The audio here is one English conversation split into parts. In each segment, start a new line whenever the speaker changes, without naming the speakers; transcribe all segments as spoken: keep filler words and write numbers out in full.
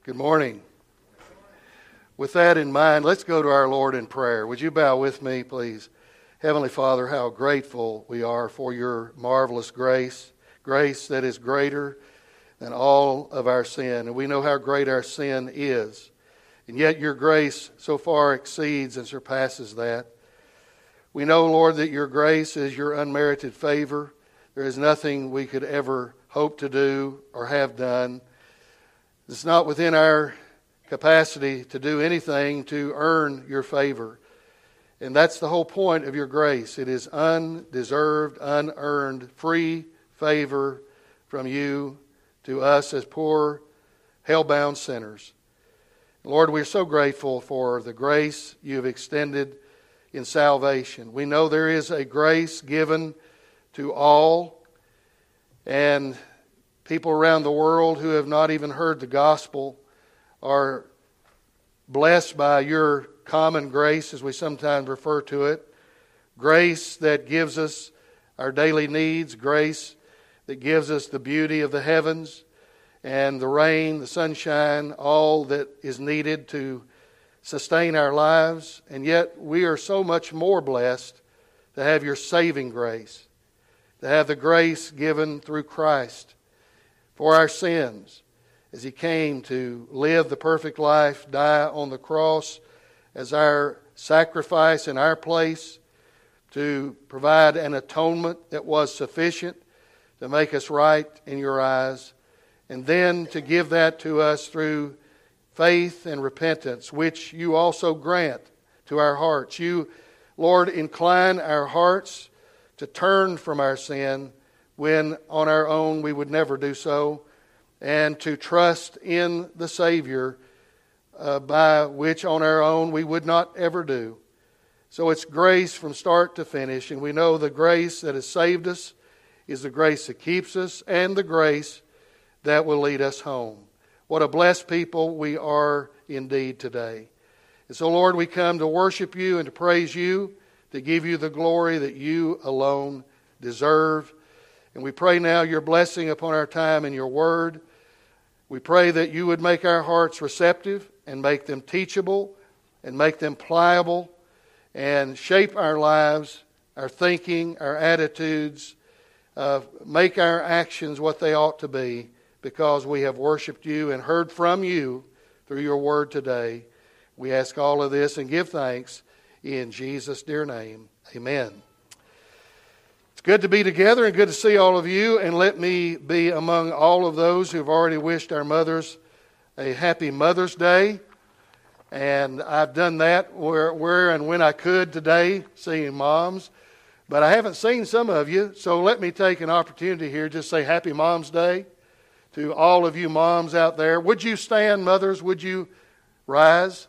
Good morning. With that in mind, let's go to our Lord in prayer. Would you bow with me, please? Heavenly Father, how grateful we are for your marvelous grace, grace that is greater than all of our sin. And we know how great our sin is. And yet your grace so far exceeds and surpasses that. We know, Lord, that your grace is your unmerited favor. There is nothing we could ever hope to do or have done. It's not within our capacity to do anything to earn your favor. And that's the whole point of your grace. It is undeserved, unearned, free favor from you to us as poor, hell-bound sinners. Lord, we're so grateful for the grace you have extended in salvation. We know there is a grace given to all, and people around the world who have not even heard the gospel are blessed by your common grace, as we sometimes refer to it. Grace that gives us our daily needs, grace that gives us the beauty of the heavens and the rain, the sunshine, all that is needed to sustain our lives. And yet we are so much more blessed to have your saving grace, to have the grace given through Christ for our sins, as He came to live the perfect life, die on the cross as our sacrifice in our place, to provide an atonement that was sufficient to make us right in your eyes, and then to give that to us through faith and repentance, which you also grant to our hearts. You, Lord, incline our hearts to turn from our sin when on our own we would never do so, and to trust in the Savior uh, by which on our own we would not ever do. So it's grace from start to finish, and we know the grace that has saved us is the grace that keeps us and the grace that will lead us home. What a blessed people we are indeed today. And so, Lord, we come to worship you and to praise you, to give you the glory that you alone deserve. And we pray now your blessing upon our time in your word. We pray that you would make our hearts receptive and make them teachable and make them pliable and shape our lives, our thinking, our attitudes, uh, make our actions what they ought to be, because we have worshiped you and heard from you through your word today. We ask all of this and give thanks in Jesus' dear name. Amen. It's good to be together and good to see all of you. And let me be among all of those who have already wished our mothers a happy Mother's Day. And I've done that where, where and when I could today, seeing moms. But I haven't seen some of you, so let me take an opportunity here just say Happy Mom's Day to all of you moms out there. Would you stand, mothers? Would you rise?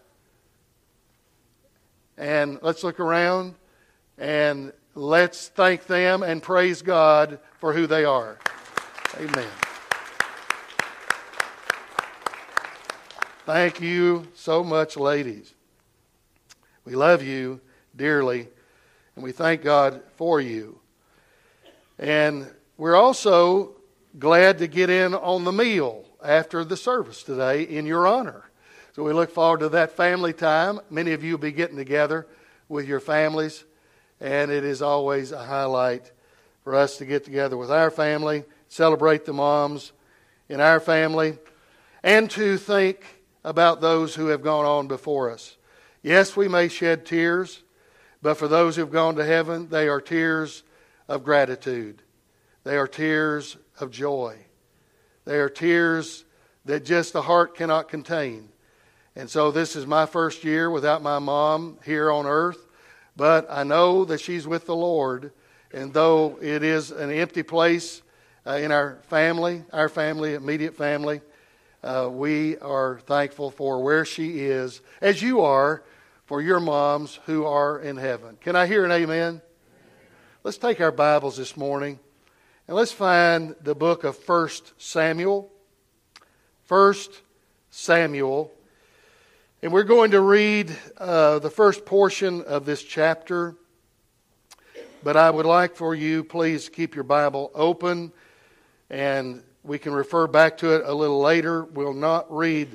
And let's look around and let's thank them and praise God for who they are. Amen. Thank you so much, ladies. We love you dearly, and we thank God for you. And we're also glad to get in on the meal after the service today in your honor. So we look forward to that family time. Many of you will be getting together with your families, and it is always a highlight for us to get together with our family, celebrate the moms in our family, and to think about those who have gone on before us. Yes, we may shed tears, but for those who have gone to heaven, they are tears of gratitude. They are tears of joy. They are tears that just the heart cannot contain. And so this is my first year without my mom here on earth, but I know that she's with the Lord. And though it is an empty place uh, in our family, our family, immediate family, uh, we are thankful for where she is, as you are, for your moms who are in heaven. Can I hear an amen? Let's take our Bibles this morning and let's find the book of First Samuel. First Samuel. And we're going to read uh, the first portion of this chapter. But I would like for you, please keep your Bible open, and we can refer back to it a little later. We'll not read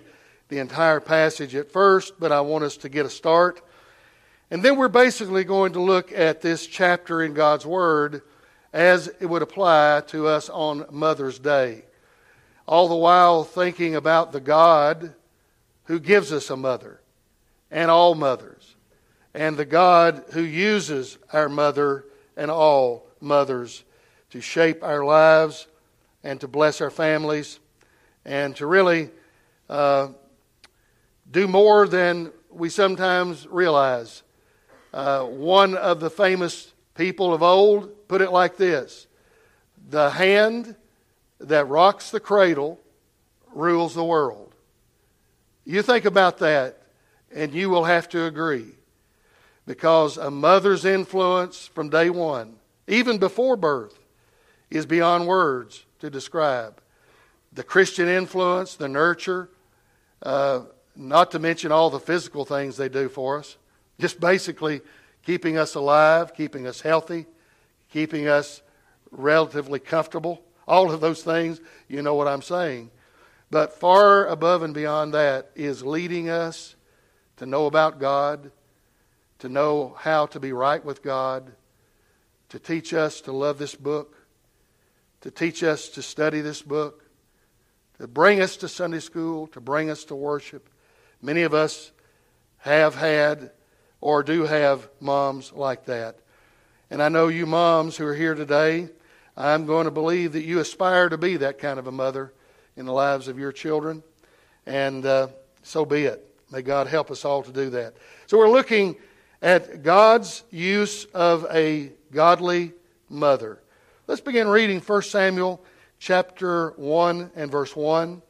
the entire passage at first, but I want us to get a start. And then we're basically going to look at this chapter in God's Word as it would apply to us on Mother's Day. All the while thinking about the God who gives us a mother and all mothers, and the God who uses our mother and all mothers to shape our lives and to bless our families and to really uh, do more than we sometimes realize. Uh, one of the famous people of old put it like this: the hand that rocks the cradle rules the world. You think about that, and you will have to agree. Because a mother's influence from day one, even before birth, is beyond words to describe. The Christian influence, the nurture, uh, not to mention all the physical things they do for us. Just basically keeping us alive, keeping us healthy, keeping us relatively comfortable. All of those things, you know what I'm saying. But far above and beyond that is leading us to know about God, to know how to be right with God, to teach us to love this book, to teach us to study this book, to bring us to Sunday school, to bring us to worship. Many of us have had or do have moms like that. And I know you moms who are here today, I'm going to believe that you aspire to be that kind of a mother in the lives of your children. And uh, so be it. May God help us all to do that. So we're looking at God's use of a godly mother. Let's begin reading First Samuel chapter one and verse one.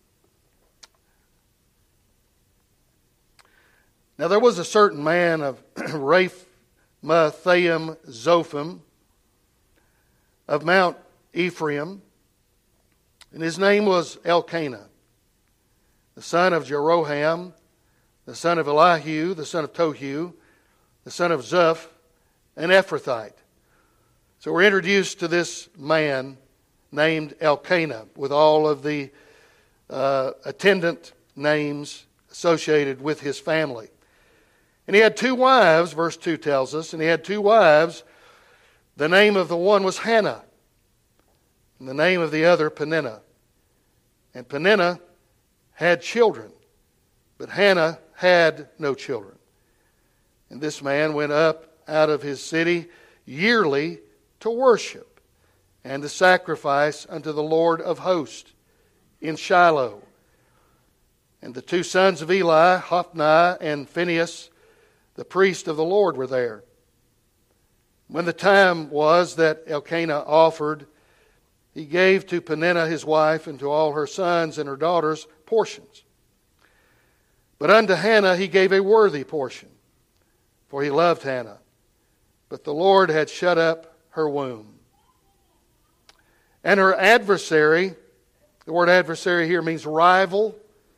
Now there was a certain man of Ramathaim Zophim of Mount Ephraim, and his name was Elkanah, the son of Jeroham, the son of Elihu, the son of Tohu, the son of Zuph, an Ephrathite. So we're introduced to this man named Elkanah with all of the uh, attendant names associated with his family. And he had two wives, verse two tells us, and he had two wives. The name of the one was Hannah, and the name of the other Peninnah. And Peninnah had children, but Hannah had no children. And this man went up out of his city yearly to worship and to sacrifice unto the Lord of hosts in Shiloh. And the two sons of Eli, Hophni and Phinehas, the priest of the Lord, were there. When the time was that Elkanah offered, he gave to Peninnah his wife and to all her sons and her daughters portions. But unto Hannah he gave a worthy portion, for he loved Hannah. But the Lord had shut up her womb. And her adversary, the word adversary here means rival.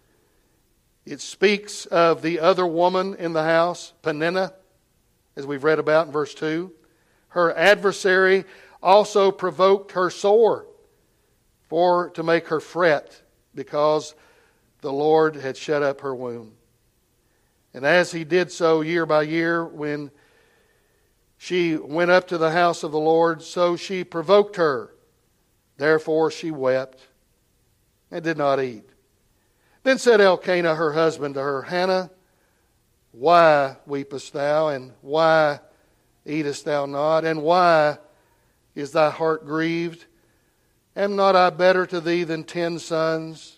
It speaks of the other woman in the house, Peninnah, as we've read about in verse two. Her adversary also provoked her sore, for to make her fret, because the Lord had shut up her womb. And as he did so year by year, when she went up to the house of the Lord, so she provoked her. Therefore she wept and did not eat. Then said Elkanah her husband to her, Hannah, why weepest thou, and why eatest thou not, and why is thy heart grieved? Am not I better to thee than ten sons?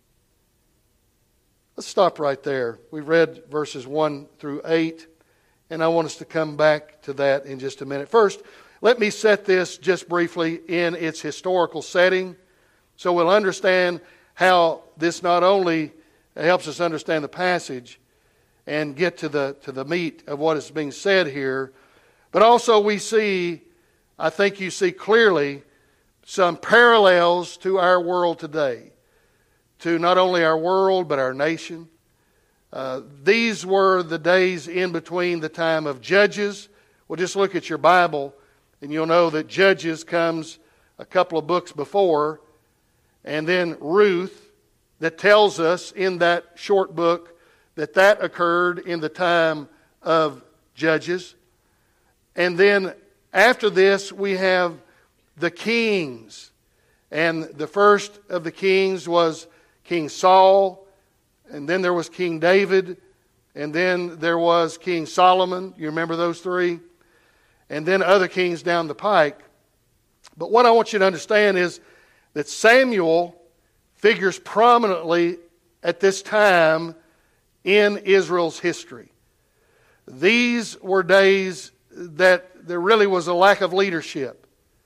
Let's stop right there. We read verses one through eight, and I want us to come back to that in just a minute. First, let me set this just briefly in its historical setting so we'll understand how this not only helps us understand the passage and get to the to the meat of what is being said here, but also we see, I think you see clearly, some parallels to our world today, to not only our world but our nation. Uh, these were the days in between the time of Judges. Well, just look at your Bible and you'll know that Judges comes a couple of books before, and then Ruth, that tells us in that short book that that occurred in the time of Judges. And then after this, we have the kings. And the first of the kings was King Saul. And then there was King David. And then there was King Solomon. You remember those three? And then other kings down the pike. But what I want you to understand is that Samuel figures prominently at this time in Israel's history. These were days that there really was a lack of leadership,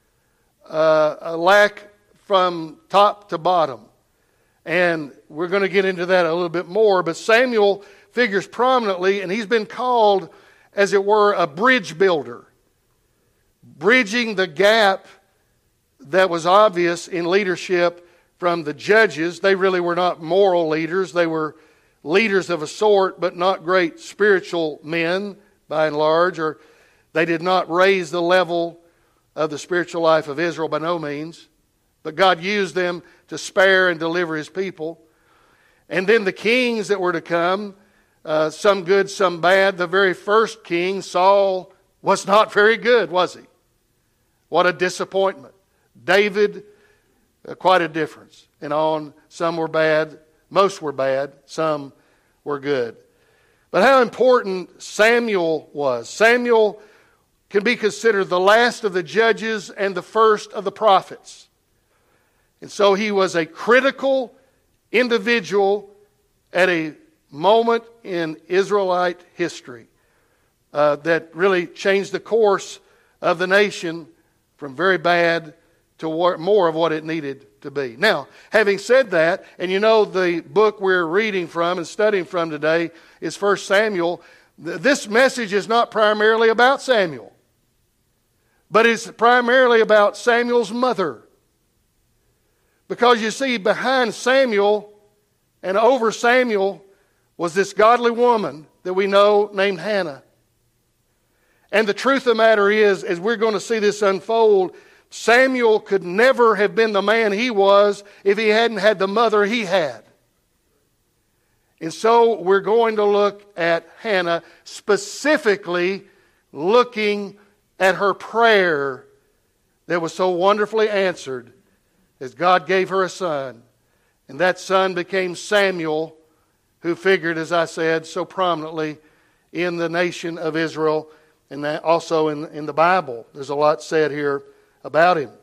uh, a lack from top to bottom. And we're going to get into that a little bit more, but Samuel figures prominently, and he's been called, as it were, a bridge builder, bridging the gap that was obvious in leadership from the judges. They really were not moral leaders. They were leaders of a sort, but not great spiritual men, by and large, or they did not raise the level of the spiritual life of Israel by no means. But God used them to spare and deliver His people. And then the kings that were to come, uh, some good, some bad. The very first king, Saul, was not very good, was he? What a disappointment. David, uh, quite a difference. And on, some were bad, most were bad, some were good. But how important Samuel was. Samuel can be considered the last of the judges and the first of the prophets. And so he was a critical individual at a moment in Israelite history uh, that really changed the course of the nation from very bad to more of what it needed to be. Now, having said that, and you know the book we're reading from and studying from today is First Samuel, this message is not primarily about Samuel, but it's primarily about Samuel's mother. Because you see, behind Samuel and over Samuel was this godly woman that we know named Hannah. And the truth of the matter is, as we're going to see this unfold, Samuel could never have been the man he was if he hadn't had the mother he had. And so we're going to look at Hannah, specifically looking at her prayer that was so wonderfully answered as God gave her a son. And that son became Samuel, who figured, as I said, so prominently in the nation of Israel and that also in, in the Bible. There's a lot said here about him.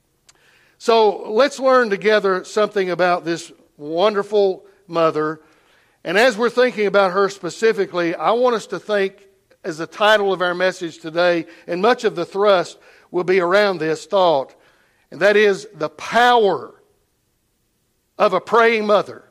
So let's learn together something about this wonderful mother. And as we're thinking about her specifically, I want us to think, as the title of our message today, and much of the thrust will be around this thought, and that is the power of a praying mother.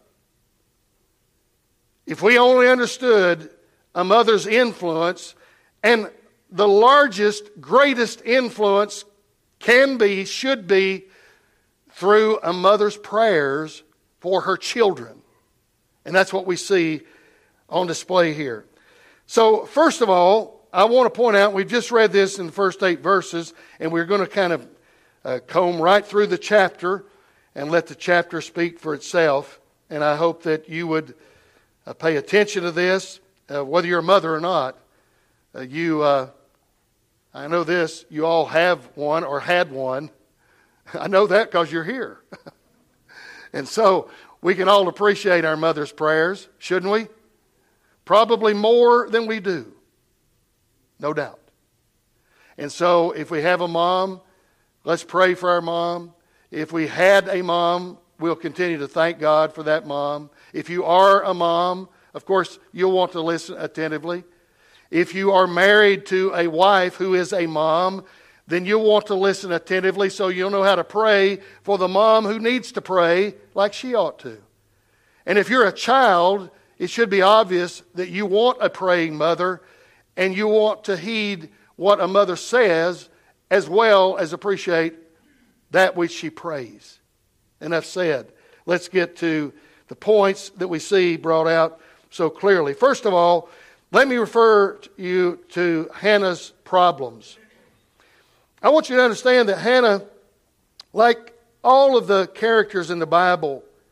If we only understood a mother's influence, and the largest, greatest influence can be, should be, through a mother's prayers for her children. And that's what we see on display here. So, first of all, I want to point out, we've just read this in the first eight verses, and we're going to kind of uh, comb right through the chapter and let the chapter speak for itself. And I hope that you would uh, pay attention to this, uh, whether you're a mother or not. Uh, you, uh, I know this, you all have one or had one. I know that because you're here. And so we can all appreciate our mother's prayers, shouldn't we? Probably more than we do. No doubt. And so if we have a mom, let's pray for our mom. If we had a mom, we'll continue to thank God for that mom. If you are a mom, of course, you'll want to listen attentively. If you are married to a wife who is a mom, then you'll want to listen attentively so you'll know how to pray for the mom who needs to pray like she ought to. And if you're a child, it should be obvious that you want a praying mother and you want to heed what a mother says as well as appreciate that which she prays. Enough said. Let's get to the points that we see brought out so clearly. First of all, let me refer you to Hannah's problems. I want you to understand that Hannah, like all of the characters in the Bible,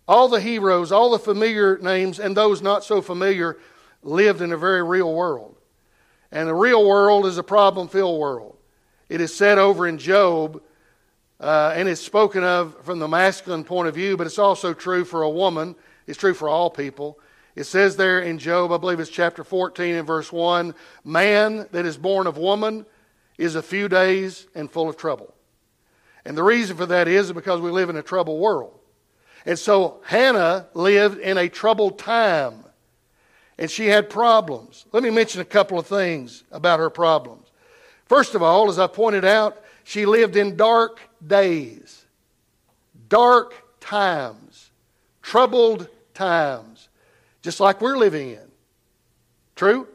All the heroes, all the familiar names, and those not so familiar lived in a very real world. And the real world is a problem-filled world. It is said over in Job, uh, and it's spoken of from the masculine point of view, but it's also true for a woman. It's true for all people. It says there in Job, I believe it's chapter fourteen and verse one, man that is born of woman is a few days and full of trouble. And the reason for that is because we live in a troubled world. And so Hannah lived in a troubled time. And she had problems. Let me mention a couple of things about her problems. First of all, as I pointed out, she lived in dark days. Dark times. Troubled times. Just like we're living in. True?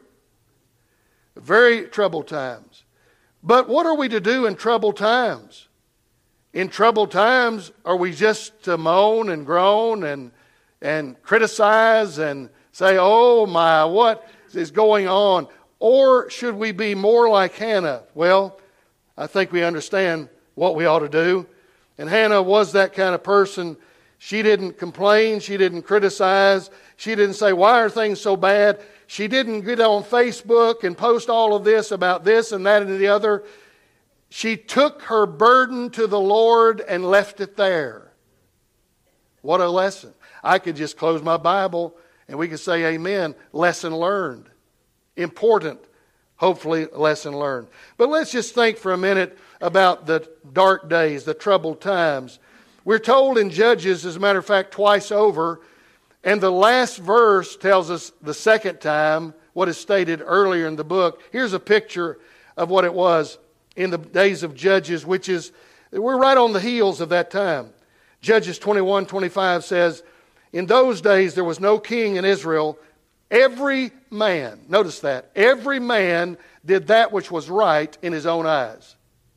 Very troubled times. But what are we to do in troubled times? In troubled times, are we just to moan and groan and, and criticize and say, oh my, what is going on? Or should we be more like Hannah? Well, I think we understand what we ought to do. And Hannah was that kind of person. She didn't complain. She didn't criticize. She didn't say, why are things so bad? She didn't get on Facebook and post all of this about this and that and the other. She took her burden to the Lord and left it there. What a lesson. I could just close my Bible and we could say amen. Lesson learned. Important, hopefully, lesson learned. But let's just think for a minute about the dark days, the troubled times. We're told in Judges, as a matter of fact, twice over, and the last verse tells us the second time what is stated earlier in the book. Here's a picture of what it was in the days of Judges, which is, we're right on the heels of that time. Judges twenty-one twenty-five says, in those days there was no king in Israel. Every man, notice that, every man did that which was right in his own eyes.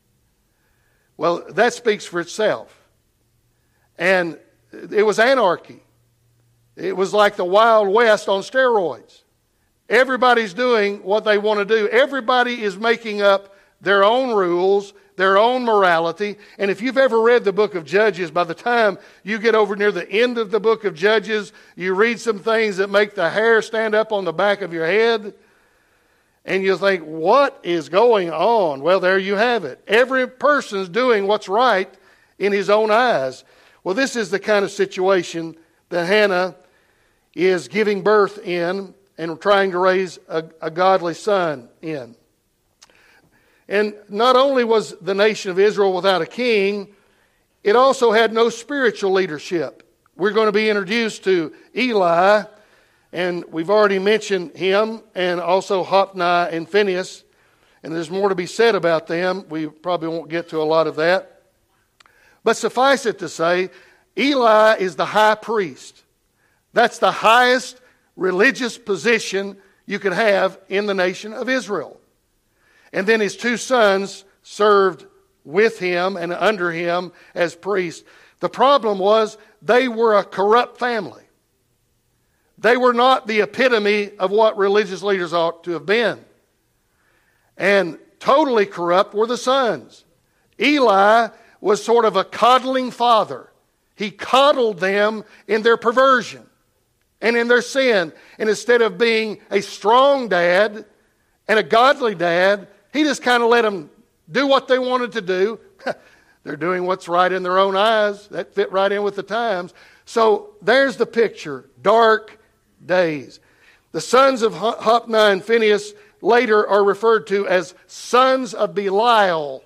Well, that speaks for itself. And it was anarchy. It was like the Wild West on steroids. Everybody's doing what they want to do. Everybody is making up their own rules, their own morality. And if you've ever read the book of Judges, by the time you get over near the end of the book of Judges, you read some things that make the hair stand up on the back of your head. And you think, what is going on? Well, there you have it. Every person's doing what's right in his own eyes. Well, this is the kind of situation that Hannah is giving birth in and trying to raise a, a godly son in. And not only was the nation of Israel without a king, it also had no spiritual leadership. We're going to be introduced to Eli, and we've already mentioned him, and also Hophni and Phinehas, and there's more to be said about them. We probably won't get to a lot of that. But suffice it to say, Eli is the high priest. That's the highest religious position you could have in the nation of Israel. And then his two sons served with him and under him as priests. The problem was they were a corrupt family. They were not the epitome of what religious leaders ought to have been. And totally corrupt were the sons. Eli was sort of a coddling father. He coddled them in their perversion and in their sin. And instead of being a strong dad and a godly dad, he just kind of let them do what they wanted to do. They're doing what's right in their own eyes. That fit right in with the times. So there's the picture. Dark days. The sons of Hophni and Phinehas later are referred to as sons of Belial.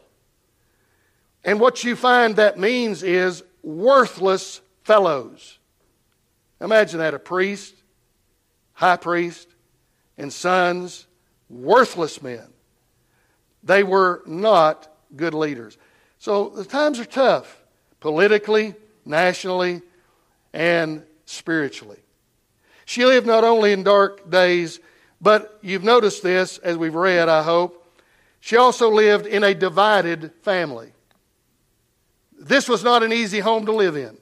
And what you find that means is worthless fellows. Imagine that, a priest, high priest, and sons, worthless men. They were not good leaders. So the times are tough, politically, nationally, and spiritually. She lived not only in dark days, but you've noticed this as we've read, I hope. She also lived in a divided family. This was not an easy home to live in.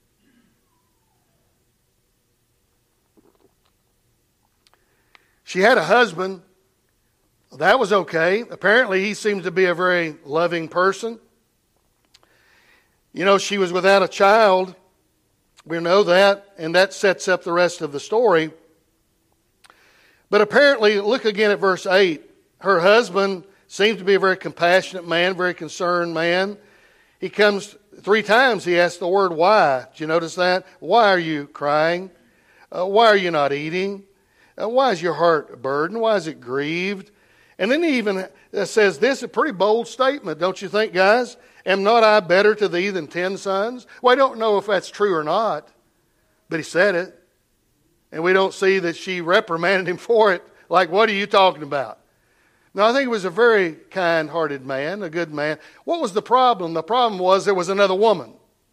She had a husband. That was okay. Apparently, he seemed to be a very loving person. You know, she was without a child, We know that, and that sets up the rest of the story. But apparently, look again at verse eight. Her husband seems to be a very compassionate man, very concerned man. He comes three times, he asks the word why. Did you notice that? Why are you crying? Uh, why are you not eating? Uh, why is your heart burdened? Why is it grieved? And then he even says this, a pretty bold statement, don't you think, guys? Am not I better to thee than ten sons? Well, I don't know if that's true or not, but he said it. And we don't see that she reprimanded him for it. Like, what are you talking about? No, I think he was a very kind-hearted man, a good man. What was the problem? The problem was there was another woman.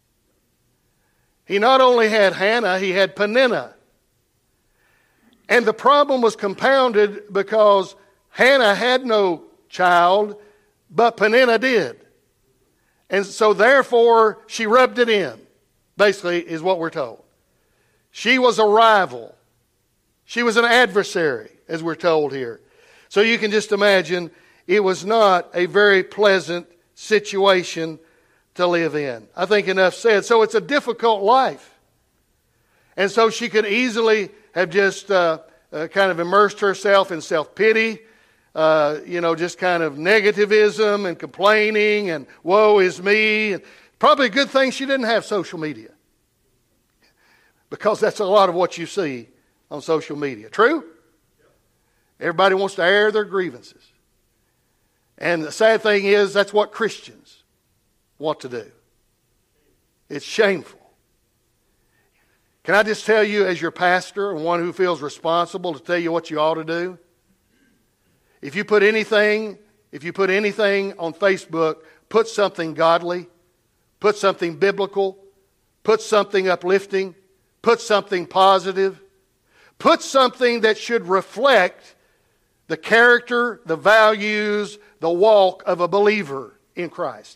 He not only had Hannah, he had Peninnah. And the problem was compounded because Hannah had no child, but Peninnah did. And so therefore, she rubbed it in, basically, is what we're told. She was a rival. She was an adversary, as we're told here. So you can just imagine it was not a very pleasant situation to live in. I think enough said. So it's a difficult life. And so she could easily have just uh, uh, kind of immersed herself in self-pity, uh, you know, just kind of negativism and complaining and woe is me. And probably a good thing she didn't have social media, because that's a lot of what you see on social media. True? Everybody wants to air their grievances. And the sad thing is, that's what Christians want to do. It's shameful. Can I just tell you, as your pastor and one who feels responsible, to tell you what you ought to do? If you put anything, if you put anything on Facebook, put something godly, put something biblical, put something uplifting, put something positive, put something that should reflect the character, the values, the walk of a believer in Christ.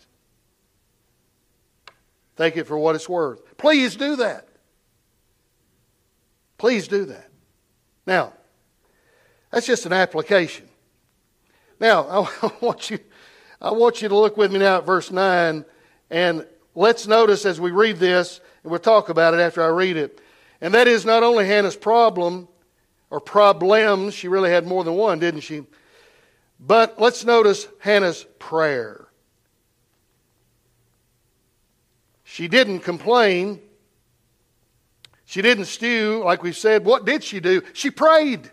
Take it for what it's worth. Please do that. Please do that. Now, that's just an application. Now, I want you, I want you to look with me now at verse nine, and let's notice as we read this, and we'll talk about it after I read it. And that is not only Hannah's problem, or problems, she really had more than one, didn't she? But let's notice Hannah's prayer. She didn't complain. She didn't stew, like we said. What did she do? She prayed.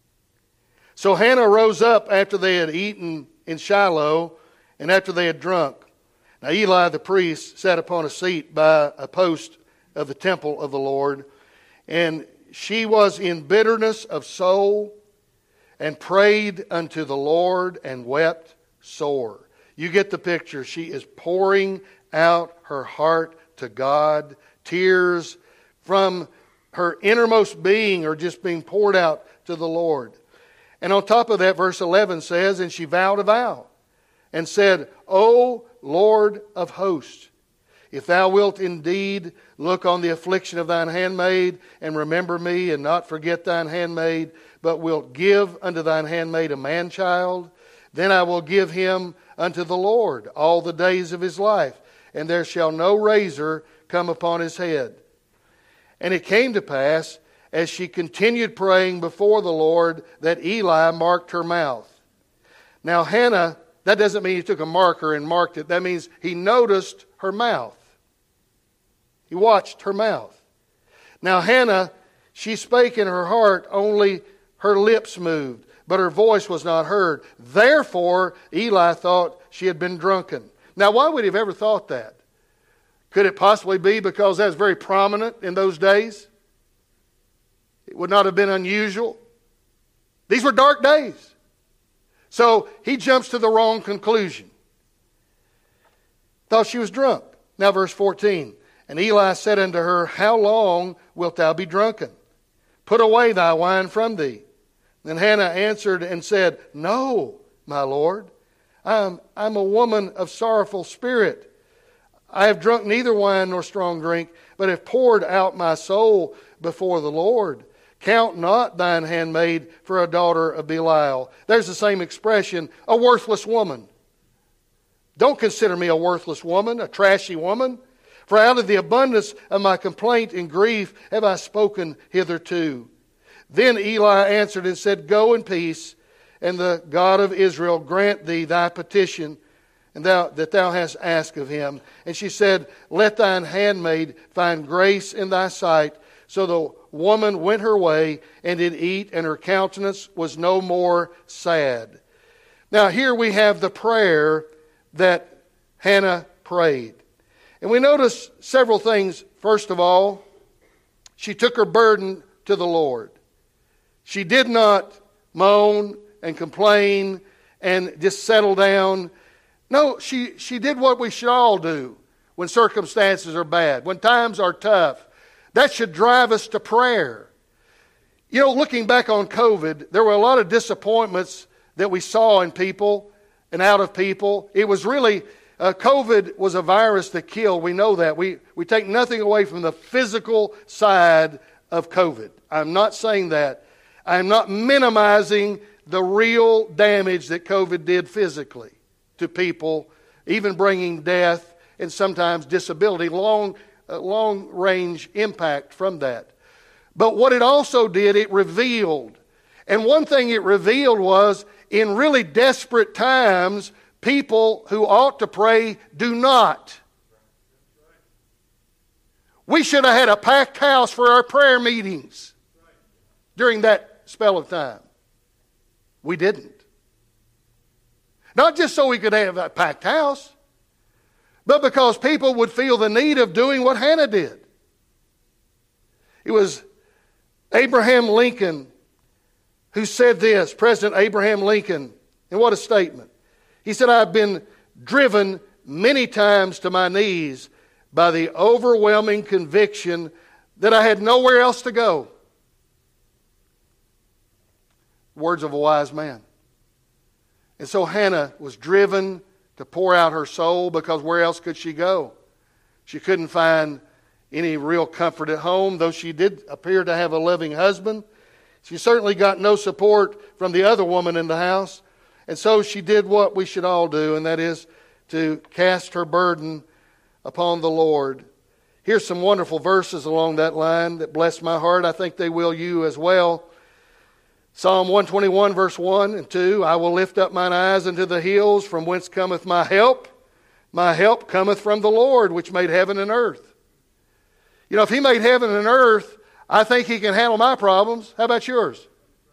So Hannah rose up after they had eaten in Shiloh and after they had drunk. Now Eli the priest sat upon a seat by a post of the temple of the Lord, and she was in bitterness of soul and prayed unto the Lord and wept sore. You get the picture. She is pouring out her heart to God. Tears from her innermost being are just being poured out to the Lord. And on top of that, verse eleven says, and she vowed a vow and said, O Lord of hosts, if thou wilt indeed look on the affliction of thine handmaid, and remember me, and not forget thine handmaid, but wilt give unto thine handmaid a man-child, then I will give him unto the Lord all the days of his life, and there shall no razor come upon his head. And it came to pass, as she continued praying before the Lord, that Eli marked her mouth. Now Hannah, that doesn't mean he took a marker and marked it. That means he noticed her mouth. He watched her mouth. Now Hannah, she spake in her heart, only her lips moved, but her voice was not heard. Therefore Eli thought she had been drunken. Now why would he have ever thought that? Could it possibly be because that was very prominent in those days? It would not have been unusual. These were dark days. So he jumps to the wrong conclusion. Thought she was drunk. Now verse fourteen. And Eli said unto her, how long wilt thou be drunken? Put away thy wine from thee. Then Hannah answered and said, no, my Lord, I am I'm a woman of sorrowful spirit. I have drunk neither wine nor strong drink, but have poured out my soul before the Lord. Count not thine handmaid for a daughter of Belial. There's the same expression, a worthless woman. Don't consider me a worthless woman, a trashy woman. For out of the abundance of my complaint and grief have I spoken hitherto. Then Eli answered and said, Go in peace, and the God of Israel grant thee thy petition, and thou, that thou hast asked of him. And she said, Let thine handmaid find grace in thy sight. So the woman went her way and did eat, and her countenance was no more sad. Now here we have the prayer that Hannah prayed. And we notice several things. First of all, she took her burden to the Lord. She did not moan and complain and just settle down. No, she, she did what we should all do when circumstances are bad, when times are tough. That should drive us to prayer. You know, looking back on COVID, there were a lot of disappointments that we saw in people and out of people. It was really, uh, COVID was a virus that killed. We know that. We, we take nothing away from the physical side of COVID. I'm not saying that. I'm not minimizing the real damage that COVID did physically to people, even bringing death and sometimes disability, long, uh, long-range impact from that. But what it also did, it revealed. And one thing it revealed was, in really desperate times, people who ought to pray do not. We should have had a packed house for our prayer meetings during that spell of time. We didn't. Not just so we could have a packed house, but because people would feel the need of doing what Hannah did. It was Abraham Lincoln who said this, President Abraham Lincoln, and what a statement. He said, I've been driven many times to my knees by the overwhelming conviction that I had nowhere else to go. Words of a wise man. And so Hannah was driven to pour out her soul, because where else could she go? She couldn't find any real comfort at home, though she did appear to have a loving husband. She certainly got no support from the other woman in the house. And so she did what we should all do, and that is to cast her burden upon the Lord. Here's some wonderful verses along that line that bless my heart. I think they will you as well. Psalm one twenty-one, verse one and two, I will lift up mine eyes unto the hills, from whence cometh my help. My help cometh from the Lord, which made heaven and earth. You know, if He made heaven and earth, I think He can handle my problems. How about yours?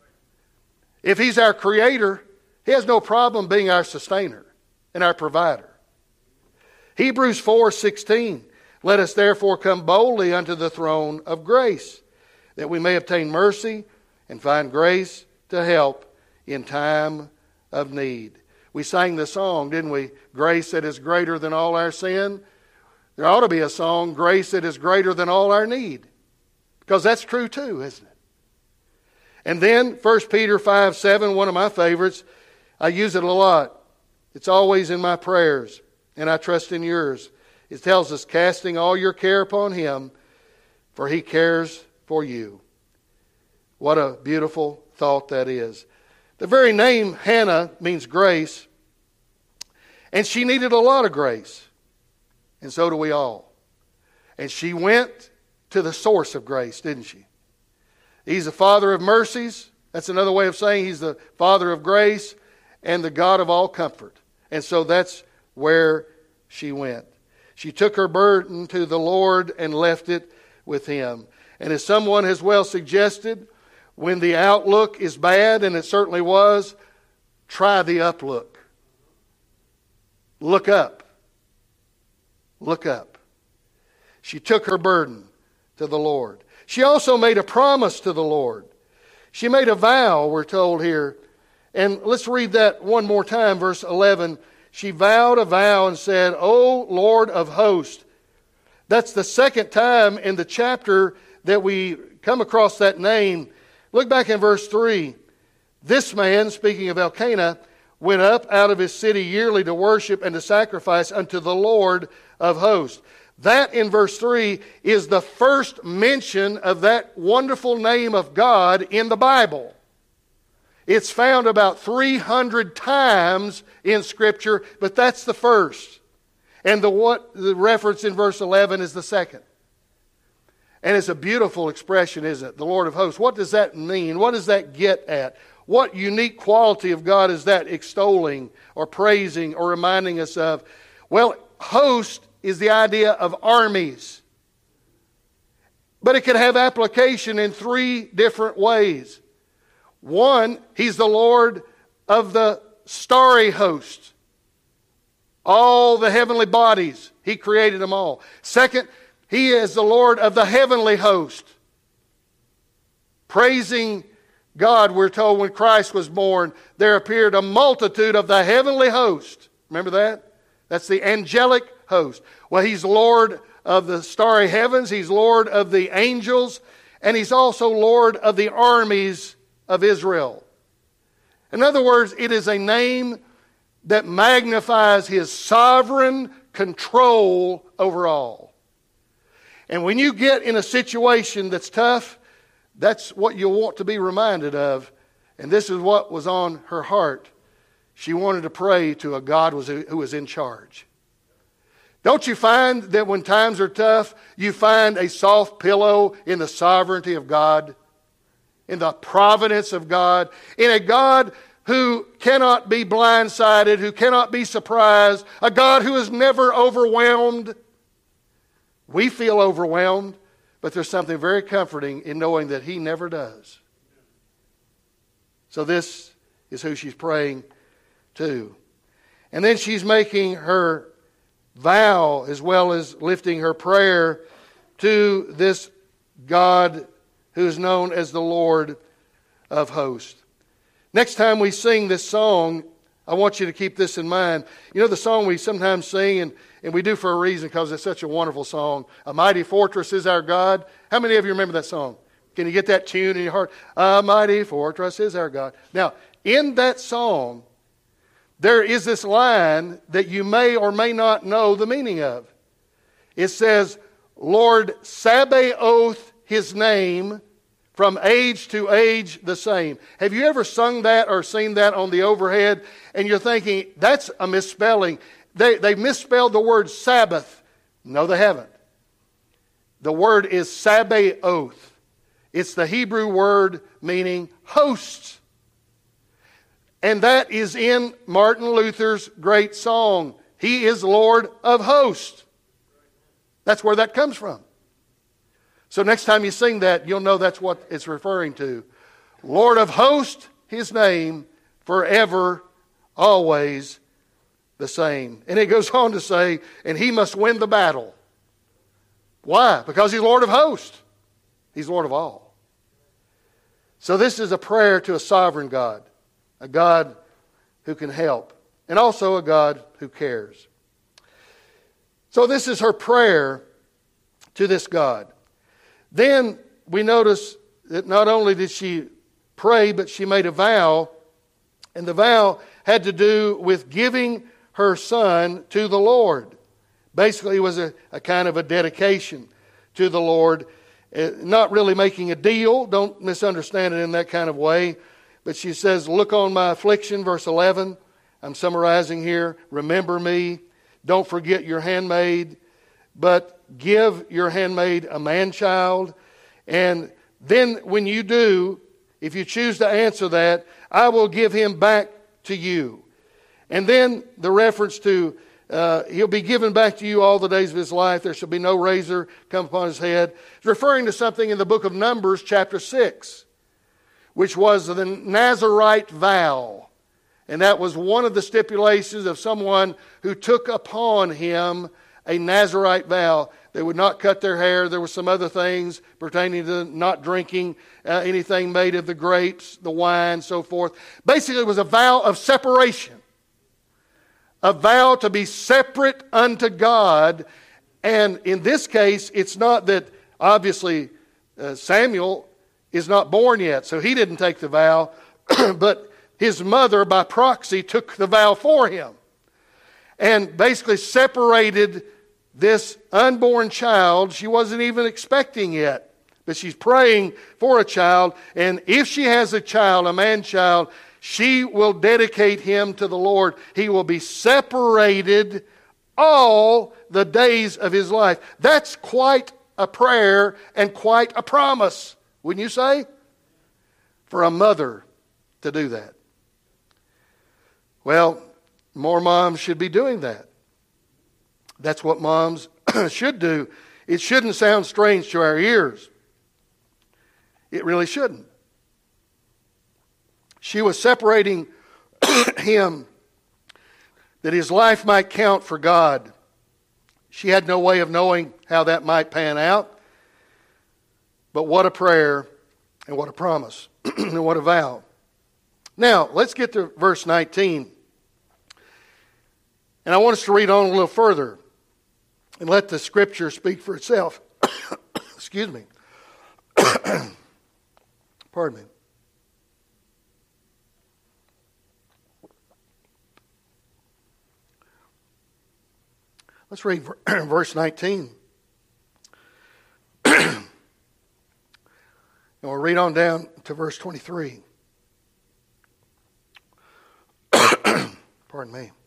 If He's our creator, He has no problem being our sustainer and our provider. Hebrews four sixteen, let us therefore come boldly unto the throne of grace, that we may obtain mercy and find grace to help in time of need. We sang the song, didn't we? Grace that is greater than all our sin. There ought to be a song, grace that is greater than all our need. Because that's true too, isn't it? And then First Peter five seven, one of my favorites. I use it a lot. It's always in my prayers, and I trust in yours. It tells us, casting all your care upon Him, for He cares for you. What a beautiful thought that is. The very name Hannah means grace, and she needed a lot of grace, and so do we all. And she went to the source of grace, didn't she? He's the Father of mercies. That's another way of saying He's the Father of grace and the God of all comfort. And so that's where she went. She took her burden to the Lord and left it with Him. And as someone has well suggested, when the outlook is bad, and it certainly was, try the uplook. Look up. Look up. She took her burden to the Lord. She also made a promise to the Lord. She made a vow, we're told here. And let's read that one more time, verse eleven. She vowed a vow and said, O Lord of hosts. That's the second time in the chapter that we come across that name. Look back in verse three. This man, speaking of Elkanah, went up out of his city yearly to worship and to sacrifice unto the Lord of hosts. That, in verse three, is the first mention of that wonderful name of God in the Bible. It's found about three hundred times in Scripture, but that's the first. And the what the reference in verse eleven is the second. And it's a beautiful expression, isn't it? The Lord of hosts. What does that mean? What does that get at? What unique quality of God is that extolling or praising or reminding us of? Well, host is the idea of armies. But it can have application in three different ways. One, He's the Lord of the starry host. All the heavenly bodies, He created them all. Second, He is the Lord of the heavenly host. Praising God, we're told when Christ was born, there appeared a multitude of the heavenly host. Remember that? That's the angelic host. Well, He's Lord of the starry heavens. He's Lord of the angels. And He's also Lord of the armies of Israel. In other words, it is a name that magnifies His sovereign control over all. And when you get in a situation that's tough, that's what you'll want to be reminded of. And this is what was on her heart. She wanted to pray to a God who was in charge. Don't you find that when times are tough, you find a soft pillow in the sovereignty of God, in the providence of God, in a God who cannot be blindsided, who cannot be surprised, a God who is never overwhelmed? We feel overwhelmed, but there's something very comforting in knowing that He never does. So this is who she's praying to. And then she's making her vow as well as lifting her prayer to this God who is known as the Lord of hosts. Next time we sing this song, I want you to keep this in mind. You know the song we sometimes sing, and, and we do for a reason because it's such a wonderful song. A mighty fortress is our God. How many of you remember that song? Can you get that tune in your heart? A mighty fortress is our God. Now, in that song, there is this line that you may or may not know the meaning of. It says, Lord Sabaoth, His name, from age to age the same. Have you ever sung that or seen that on the overhead? And you're thinking, that's a misspelling. They, they misspelled the word Sabbath. No, they haven't. The word is Sabaoth. It's the Hebrew word meaning hosts. And that is in Martin Luther's great song, He is Lord of hosts. That's where that comes from. So next time you sing that, you'll know that's what it's referring to. Lord of hosts, His name, forever, always the same. And it goes on to say, and He must win the battle. Why? Because He's Lord of hosts. He's Lord of all. So this is a prayer to a sovereign God. A God who can help. And also a God who cares. So this is her prayer to this God. Then we notice that not only did she pray, but she made a vow. And the vow had to do with giving her son to the Lord. Basically, it was a, a kind of a dedication to the Lord. Uh, not really making a deal. Don't misunderstand it in that kind of way. But she says, look on my affliction, verse eleven. I'm summarizing here. Remember me. Don't forget your handmaid. But give your handmaid a man-child. And then when you do, if you choose to answer that, I will give him back to you. And then the reference to, uh, he'll be given back to you all the days of his life. There shall be no razor come upon his head. It's referring to something in the book of Numbers, chapter six. Which was the Nazirite vow. And that was one of the stipulations of someone who took upon him a Nazirite vow. They would not cut their hair. There were some other things pertaining to not drinking uh, anything made of the grapes, the wine, so forth. Basically, it was a vow of separation. A vow to be separate unto God. And in this case, it's not that, obviously, uh, Samuel is not born yet, so he didn't take the vow, but his mother, by proxy, took the vow for him. And basically separated this unborn child. She wasn't even expecting yet, but she's praying for a child. And if she has a child, a man-child, she will dedicate him to the Lord. He will be separated all the days of his life. That's quite a prayer and quite a promise, wouldn't you say? For a mother to do that. Well, more moms should be doing that. That's what moms should do. It shouldn't sound strange to our ears. It really shouldn't. She was separating him that his life might count for God. She had no way of knowing how that might pan out. But what a prayer and what a promise and what a vow. Now, let's get to verse nineteen. And I want us to read on a little further and let the Scripture speak for itself. Excuse me. Pardon me. Let's read verse nineteen. And we'll read on down to verse twenty-three. Pardon me.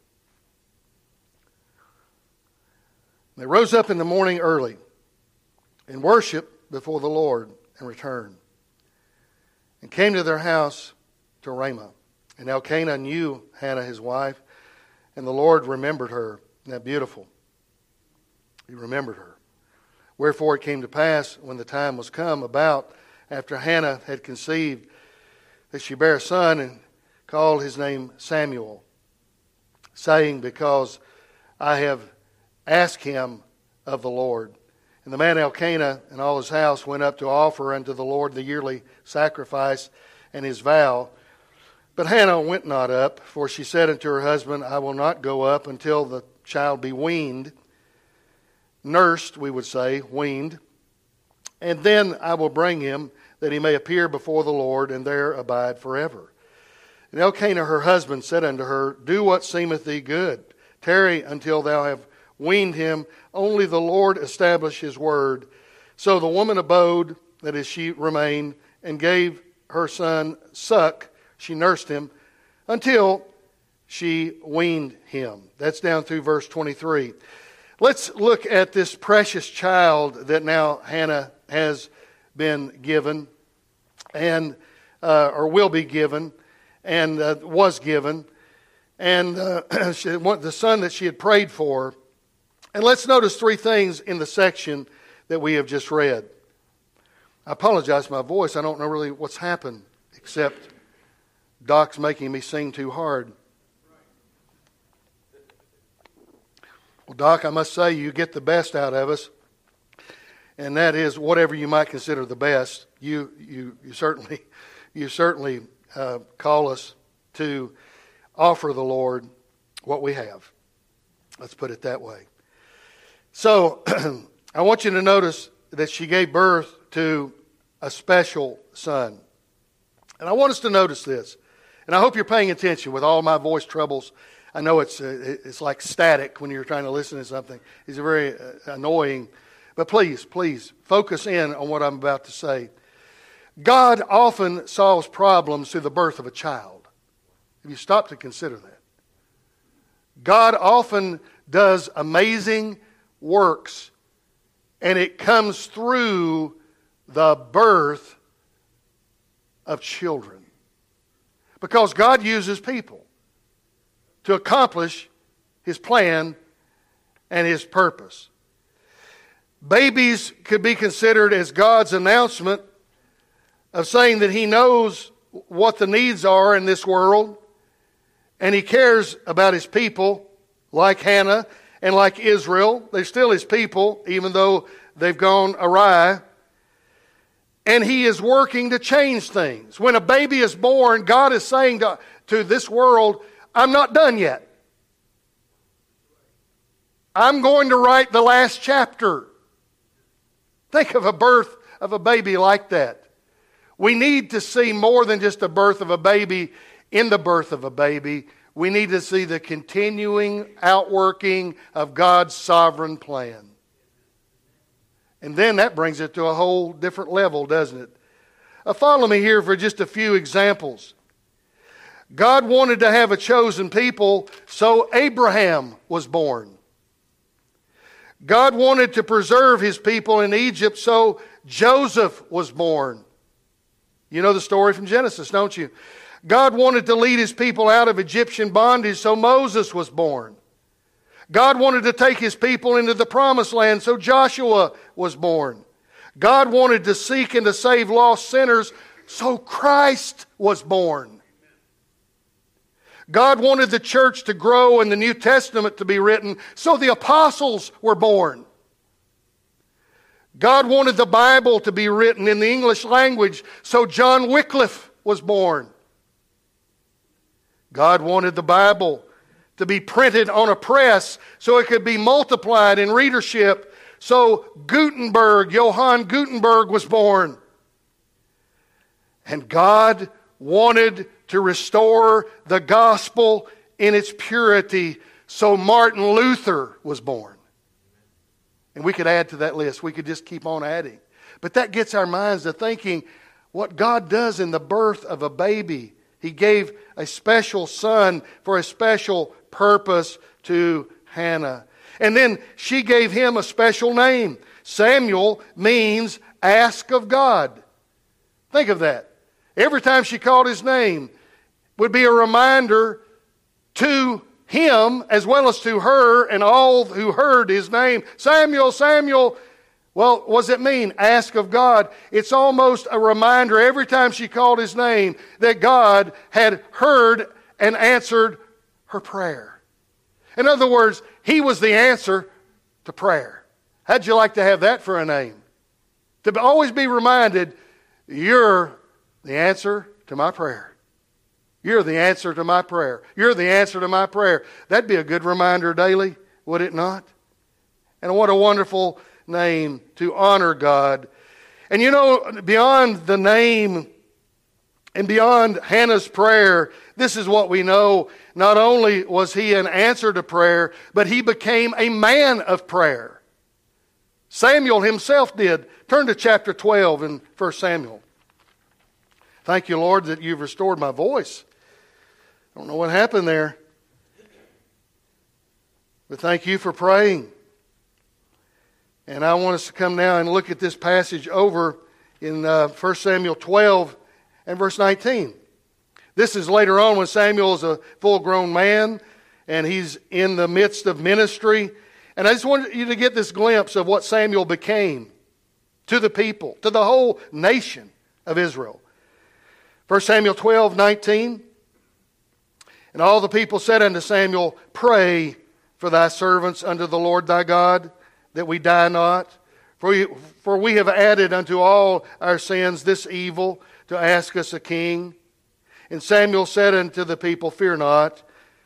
They rose up in the morning early and worshiped before the Lord and returned and came to their house to Ramah. And Elkanah knew Hannah his wife, and the Lord remembered her. Isn't that beautiful? He remembered her. Wherefore it came to pass, when the time was come about, after Hannah had conceived, that she bare a son and called his name Samuel, saying, Because I have asked him of the Lord. And the man Elkanah and all his house went up to offer unto the Lord the yearly sacrifice and his vow. But Hannah went not up, for she said unto her husband, I will not go up until the child be weaned, nursed, we would say, weaned, and then I will bring him, that he may appear before the Lord, and there abide forever. And Elkanah her husband said unto her, Do what seemeth thee good. Tarry until thou have weaned him. Only the Lord establish his word. So the woman abode, that is, she remained, and gave her son suck. She nursed him until she weaned him. That's down through verse twenty-three. Let's look at this precious child that now Hannah has been given, and uh, or will be given, and uh, was given, and uh, she, the son that she had prayed for. And let's notice three things in the section that we have just read. I apologize for my voice. I don't know really what's happened, except Doc's making me sing too hard. Well, Doc, I must say you get the best out of us, and that is whatever you might consider the best. You you you certainly you certainly uh, call us to offer the Lord what we have. Let's put it that way. So I want you to notice that she gave birth to a special son. And I want us to notice this. And I hope you're paying attention with all my voice troubles. I know it's uh, it's like static when you're trying to listen to something. It's very uh, annoying. But please, please, focus in on what I'm about to say. God often solves problems through the birth of a child. Have you stopped to consider that? God often does amazing works, and it comes through the birth of children. Because God uses people to accomplish His plan and His purpose. Babies could be considered as God's announcement of saying that He knows what the needs are in this world, and He cares about His people, like Hannah and like Israel. They're still His people, even though they've gone awry. And He is working to change things. When a baby is born, God is saying to, to this world, I'm not done yet. I'm going to write the last chapter. Think of a birth of a baby like that. We need to see more than just the birth of a baby in the birth of a baby. We need to see the continuing outworking of God's sovereign plan. And then that brings it to a whole different level, doesn't it? Uh, follow me here for just a few examples. God wanted to have a chosen people, so Abraham was born. God wanted to preserve His people in Egypt, so Joseph was born. You know the story from Genesis, don't you? God wanted to lead His people out of Egyptian bondage, so Moses was born. God wanted to take His people into the promised land, so Joshua was born. God wanted to seek and to save lost sinners, so Christ was born. God wanted the church to grow and the New Testament to be written, so the apostles were born. God wanted the Bible to be written in the English language, so John Wycliffe was born. God wanted the Bible to be printed on a press so it could be multiplied in readership, so Gutenberg, Johann Gutenberg was born. And God wanted to restore the gospel in its purity, so Martin Luther was born. And we could add to that list. We could just keep on adding. But that gets our minds to thinking what God does in the birth of a baby. He gave a special son for a special purpose to Hannah. And then she gave him a special name. Samuel means ask of God. Think of that. Every time she called his name would be a reminder to him as well as to her and all who heard his name. Samuel, Samuel. Well, what does it mean? Ask of God. It's almost a reminder every time she called his name that God had heard and answered her prayer. In other words, he was the answer to prayer. How'd you like to have that for a name? To always be reminded, you're the answer to my prayer. You're the answer to my prayer. You're the answer to my prayer. That'd be a good reminder daily, would it not? And what a wonderful name to honor God. And you know, beyond the name and beyond Hannah's prayer, this is what we know. Not only was he an answer to prayer, but he became a man of prayer. Samuel himself did. Turn to chapter twelve in First Samuel. Thank you, Lord, that you've restored my voice. I don't know what happened there. But thank you for praying. And I want us to come now and look at this passage over in uh, First Samuel twelve and verse nineteen. This is later on when Samuel is a full-grown man and he's in the midst of ministry. And I just wanted you to get this glimpse of what Samuel became to the people, to the whole nation of Israel. First Samuel twelve, nineteen. And all the people said unto Samuel, Pray for thy servants unto the Lord thy God, that we die not. For we, for we have added unto all our sins this evil, to ask us a king. And Samuel said unto the people, Fear not.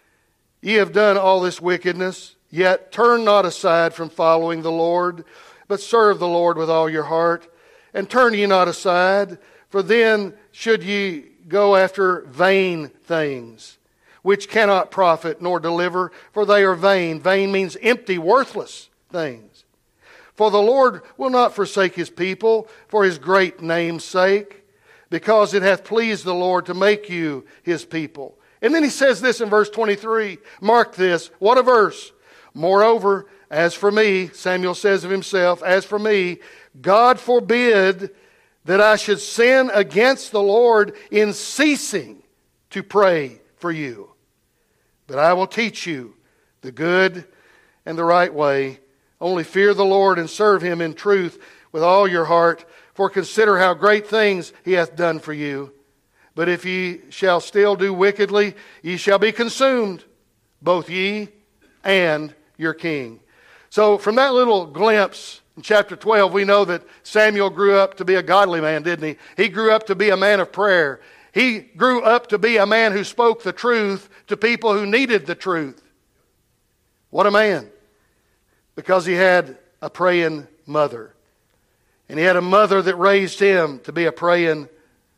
Ye have done all this wickedness, yet turn not aside from following the Lord, but serve the Lord with all your heart. And turn ye not aside, for then should ye go after vain things, which cannot profit nor deliver, for they are vain. Vain means empty, worthless things. For the Lord will not forsake His people for His great name's sake, because it hath pleased the Lord to make you His people. And then He says this in verse twenty-three. Mark this. What a verse. Moreover, as for me, Samuel says of himself, as for me, God forbid that I should sin against the Lord in ceasing to pray for you. But I will teach you the good and the right way. Only fear the Lord and serve Him in truth with all your heart. For consider how great things He hath done for you. But if ye shall still do wickedly, ye shall be consumed, both ye and your king. So from that little glimpse in chapter twelve, we know that Samuel grew up to be a godly man, didn't he? He grew up to be a man of prayer. He grew up to be a man who spoke the truth to people who needed the truth. What a man. Because he had a praying mother. And he had a mother that raised him to be a praying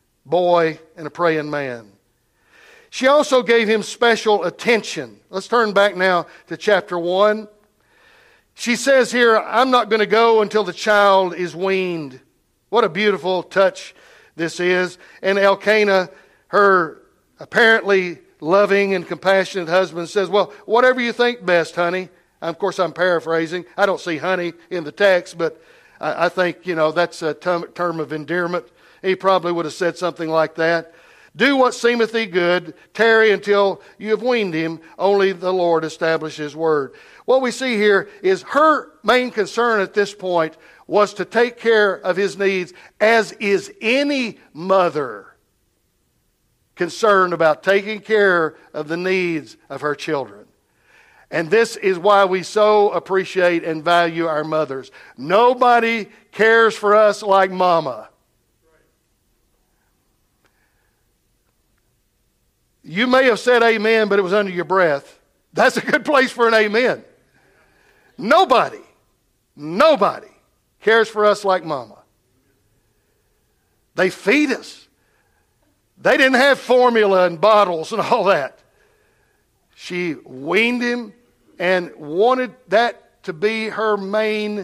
boy and a praying man. She also gave him special attention. Let's turn back now to chapter one. She says here, I'm not going to go until the child is weaned. What a beautiful touch this is. And Elkanah, her apparently loving and compassionate husband, says, well, whatever you think best, honey, Of course, I'm paraphrasing. I don't see honey in the text, but I, I think, you know, that's a term, term of endearment. He probably would have said something like that. Do what seemeth thee good, tarry until you have weaned him, only the Lord establish his word. What we see here is her main concern at this point was to take care of his needs, as is any mother concerned about taking care of the needs of her children. And this is why we so appreciate and value our mothers. Nobody cares for us like Mama. You may have said amen, but it was under your breath. That's a good place for an amen. Nobody, nobody cares for us like Mama. They feed us. They didn't have formula and bottles and all that. She weaned him and wanted that to be her main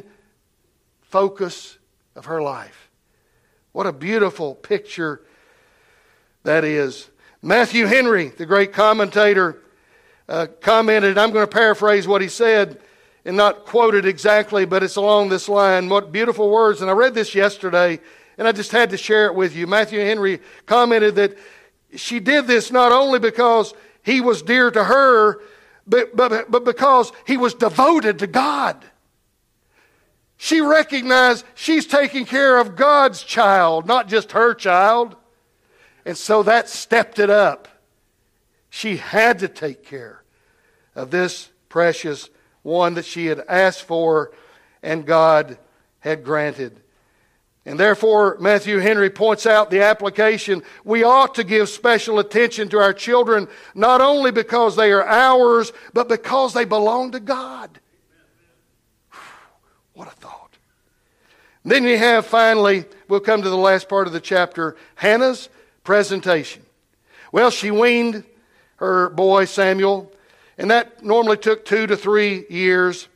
focus of her life. What a beautiful picture that is. Matthew Henry, the great commentator, uh, commented, I'm going to paraphrase what he said and not quote it exactly, but it's along this line. What beautiful words. And I read this yesterday, and I just had to share it with you. Matthew Henry commented that she did this not only because he was dear to her, but, but, but because he was devoted to God. She recognized she's taking care of God's child, not just her child. And so that stepped it up. She had to take care of this precious one that she had asked for and God had granted. And therefore, Matthew Henry points out the application. We ought to give special attention to our children, not only because they are ours, but because they belong to God. What a thought. Then you have, finally, we'll come to the last part of the chapter, Hannah's presentation. Well, she weaned her boy Samuel, and that normally took two to three years.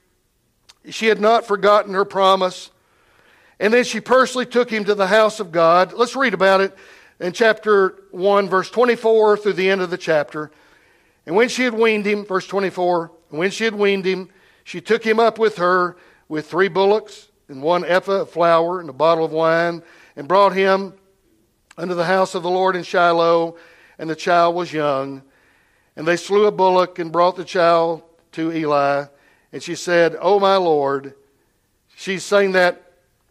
She had not forgotten her promise. And then she personally took him to the house of God. Let's read about it in chapter one, verse twenty-four through the end of the chapter. And when she had weaned him, verse twenty-four, and when she had weaned him, she took him up with her with three bullocks and one ephah of flour and a bottle of wine, and brought him unto the house of the Lord in Shiloh, and the child was young. And they slew a bullock and brought the child to Eli. And she said, O my Lord. She's saying that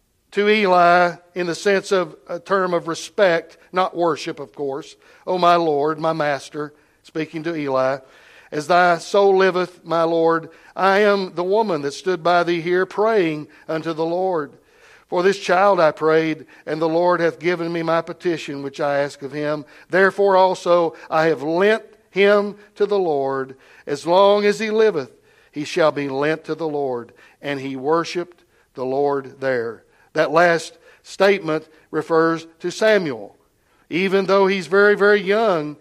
to Eli in the sense of a term of respect, not worship, of course. O my Lord, my master, speaking to Eli. As thy soul liveth, my Lord, I am the woman that stood by thee here praying unto the Lord. For this child I prayed, and the Lord hath given me my petition which I ask of him. Therefore also I have lent him to the Lord. As long as he liveth, he shall be lent to the Lord. And he worshipped the Lord there. That last statement refers to Samuel. Even though he's very, very young,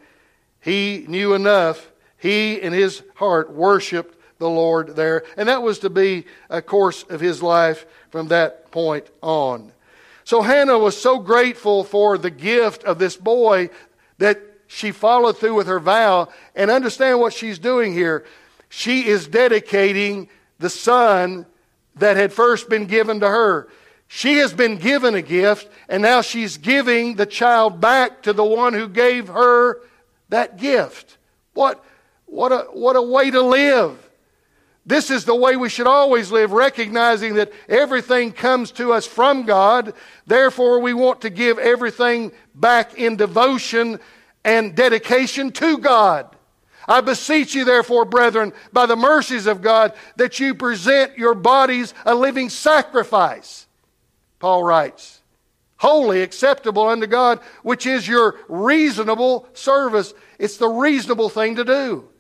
he knew enough. He, in his heart, worshipped the Lord there. And that was to be a course of his life from that point on. So Hannah was so grateful for the gift of this boy that she followed through with her vow. And understand what she's doing here. She is dedicating the son that had first been given to her. She has been given a gift, and now she's giving the child back to the one who gave her that gift. What, what, a, what a way to live. This is the way we should always live, recognizing that everything comes to us from God. Therefore, we want to give everything back in devotion and dedication to God. I beseech you, therefore, brethren, by the mercies of God, that you present your bodies a living sacrifice. Paul writes, holy, acceptable unto God, which is your reasonable service. It's the reasonable thing to do.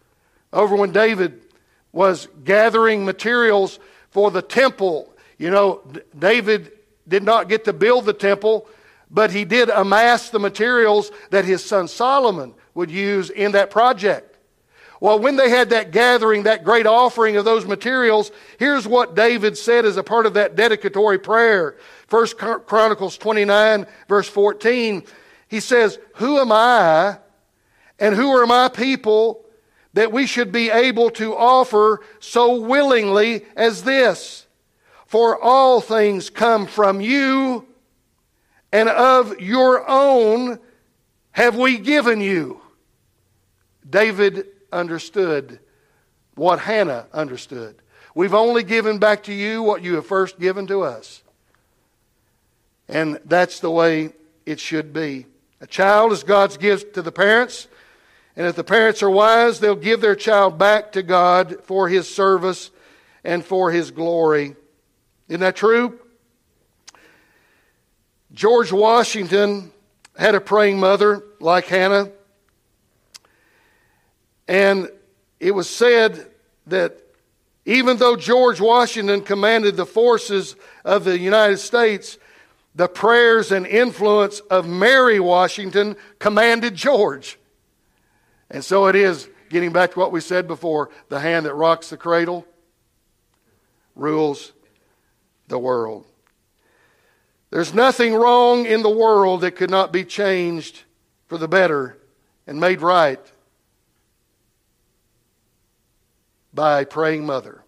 Over when David was gathering materials for the temple, you know, David did not get to build the temple, but he did amass the materials that his son Solomon would use in that project. Well, when they had that gathering, that great offering of those materials, here's what David said as a part of that dedicatory prayer. First Chronicles twenty-nine, verse fourteen, he says, who am I and who are my people that we should be able to offer so willingly as this. For all things come from you, and of your own have we given you. David understood what Hannah understood. We've only given back to you what you have first given to us. And that's the way it should be. A child is God's gift to the parents. And if the parents are wise, they'll give their child back to God for His service and for His glory. Isn't that true? George Washington had a praying mother like Hannah. And it was said that even though George Washington commanded the forces of the United States, the prayers and influence of Mary Washington commanded George. And so it is, getting back to what we said before, the hand that rocks the cradle rules the world. There's nothing wrong in the world that could not be changed for the better and made right by a praying mother.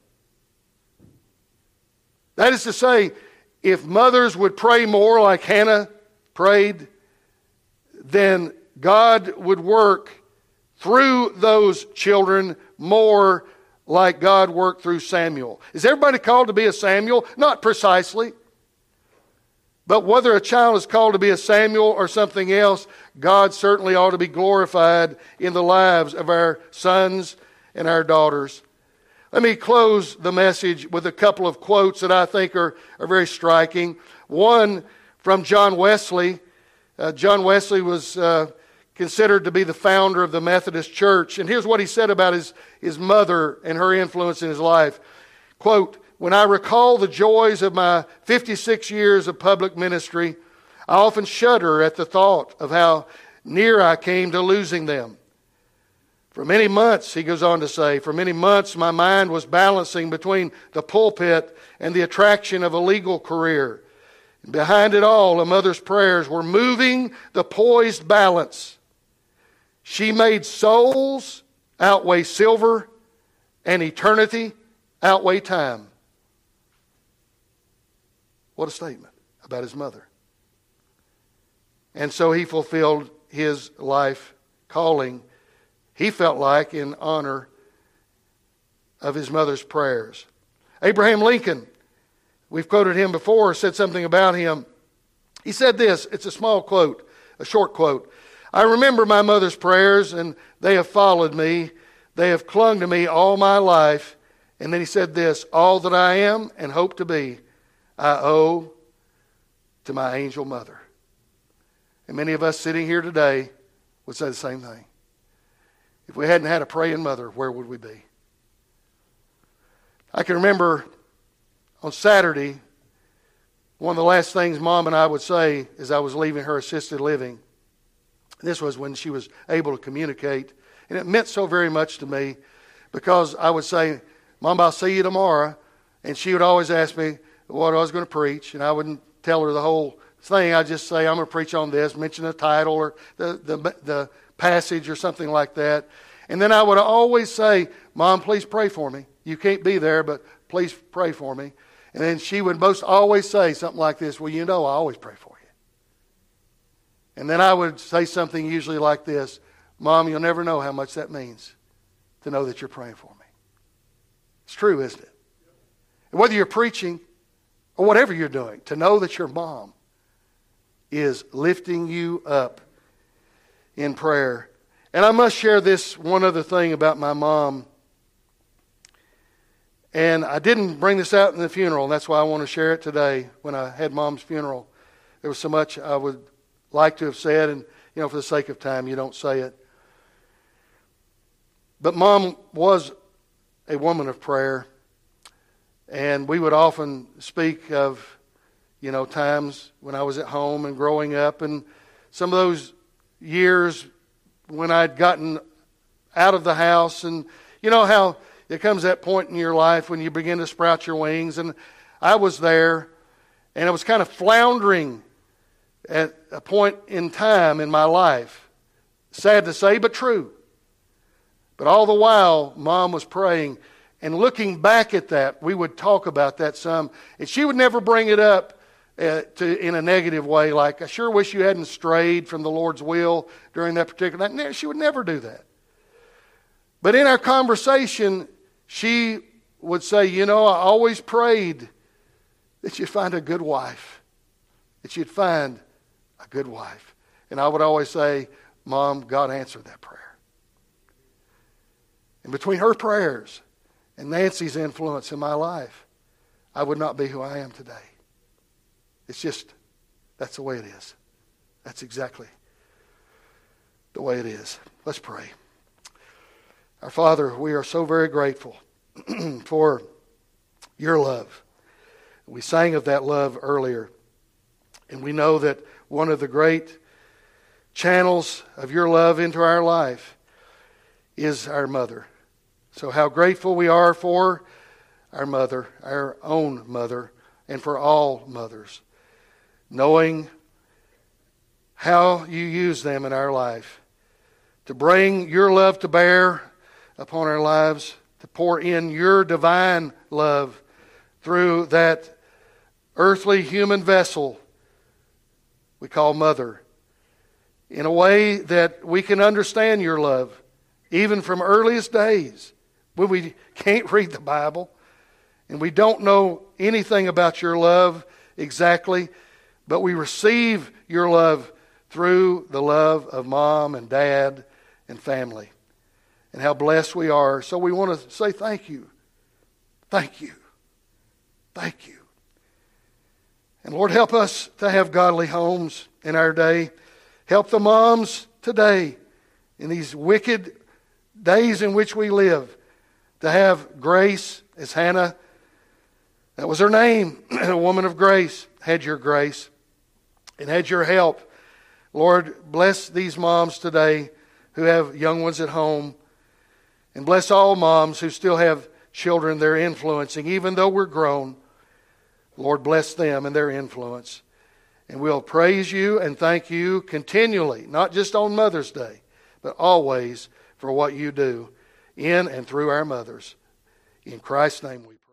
That is to say, if mothers would pray more like Hannah prayed, then God would work through those children more like God worked through Samuel. Is everybody called to be a Samuel? Not precisely. But whether a child is called to be a Samuel or something else, God certainly ought to be glorified in the lives of our sons and our daughters. Let me close the message with a couple of quotes that I think are, are very striking. One from John Wesley. Uh, John Wesley was uh, considered to be the founder of the Methodist Church. And here's what he said about his, his mother and her influence in his life. Quote, "When I recall the joys of my fifty-six years of public ministry, I often shudder at the thought of how near I came to losing them. For many months," he goes on to say, "for many months my mind was balancing between the pulpit and the attraction of a legal career. And behind it all, a mother's prayers were moving the poised balance. She made souls outweigh silver and eternity outweigh time." What a statement about his mother. And so he fulfilled his life calling, he felt like, in honor of his mother's prayers. Abraham Lincoln, we've quoted him before, said something about him. He said this, it's a small quote, a short quote. "I remember my mother's prayers, and they have followed me. They have clung to me all my life." And then he said this, "All that I am and hope to be, I owe to my angel mother." And many of us sitting here today would say the same thing. If we hadn't had a praying mother, where would we be? I can remember on Saturday, one of the last things Mom and I would say as I was leaving her assisted living. This was when she was able to communicate. And it meant so very much to me because I would say, "Mom, I'll see you tomorrow." And she would always ask me what I was going to preach. And I wouldn't tell her the whole thing. I'd just say, "I'm going to preach on this," mention the title or the, the, the passage or something like that. And then I would always say, "Mom, please pray for me. You can't be there, but please pray for me." And then she would most always say something like this, "Well, you know I always pray for you." And then I would say something usually like this, "Mom, you'll never know how much that means to know that you're praying for me." It's true, isn't it? And whether you're preaching or whatever you're doing, to know that your mom is lifting you up in prayer. And I must share this one other thing about my mom. And I didn't bring this out in the funeral, and that's why I want to share it today when I had Mom's funeral. There was so much I would like to have said, and you know, for the sake of time, you don't say it. But Mom was a woman of prayer, and we would often speak of, you know, times when I was at home and growing up, and some of those years when I'd gotten out of the house, and you know how it comes that point in your life when you begin to sprout your wings, and I was there, and I was kind of floundering at a point in time in my life. Sad to say, but true. But all the while, Mom was praying. And looking back at that, we would talk about that some. And she would never bring it up uh, to, in a negative way, like, I sure wish you hadn't strayed from the Lord's will during that particular night. She would never do that. But in our conversation, she would say, you know, I always prayed that you'd find a good wife. That you'd find a good wife. And I would always say, Mom, God answered that prayer. And between her prayers and Nancy's influence in my life, I would not be who I am today. It's just, that's the way it is. That's exactly the way it is. Let's pray. Our Father, we are so very grateful for your love. We sang of that love earlier. And we know that one of the great channels of your love into our life is our mother. So how grateful we are for our mother, our own mother, and for all mothers. Knowing how you use them in our life to bring your love to bear upon our lives, to pour in your divine love through that earthly human vessel we call mother, in a way that we can understand your love, even from earliest days, when we can't read the Bible, and we don't know anything about your love exactly, but we receive your love through the love of Mom and Dad and family. And how blessed we are. So we want to say thank you. Thank you. Thank you. And Lord, help us to have godly homes in our day. Help the moms today in these wicked days in which we live to have grace, as Hannah, that was her name, a woman of grace, had your grace and had your help. Lord, bless these moms today who have young ones at home. And bless all moms who still have children they're influencing, even though we're grown. Lord, bless them and their influence. And we'll praise you and thank you continually, not just on Mother's Day, but always for what you do in and through our mothers. In Christ's name we pray.